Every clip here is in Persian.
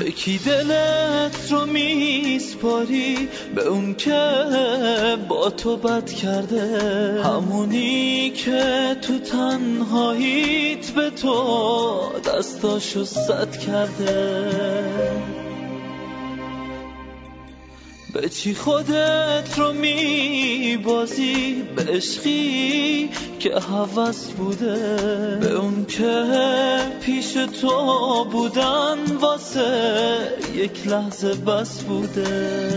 به کی دلت رو میسپاری؟ به اون که با تو بد کرده، همونی که تو تنهاییت به تو دستاشو سد کرده. به چی خودت رو میبازی؟ به عشقی که هوس بوده، به اون که پیش تو بودن واسه یک لحظه بس بوده.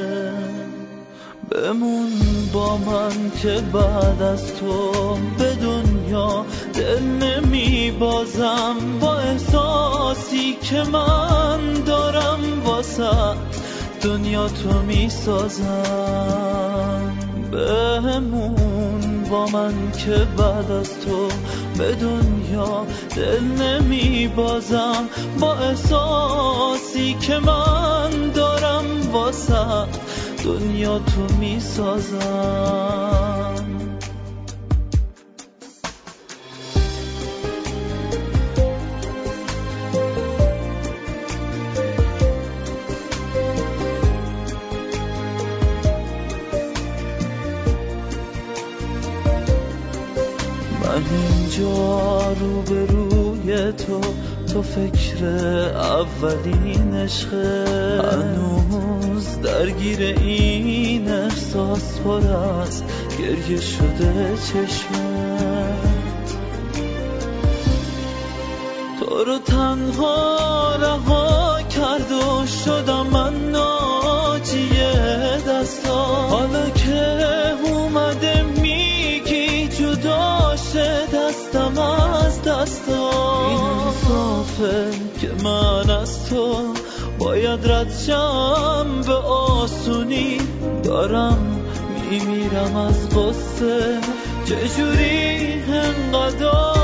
بمون با من که بعد از تو به دنیا دل نمیبازم، با احساسی که من دارم واسه دنیا تو میسازم. بمون با من که بعد از تو به دنیا دل نمیبازم، با احساسی که من دارم واسه دنیا تو میسازم. من اینجا روبروی تو فکر اولین عشقه، هنوز درگیر این احساس پر از گریه شده چشمت. تو رو تنها رها کرد و شدم من ناجی دستا، حالا که اومده میگی جدا شه دستم از دستا. این انصافه که من از تو باید رد شم به آسونی، دارم میمیرم از غصه چجوری انقدر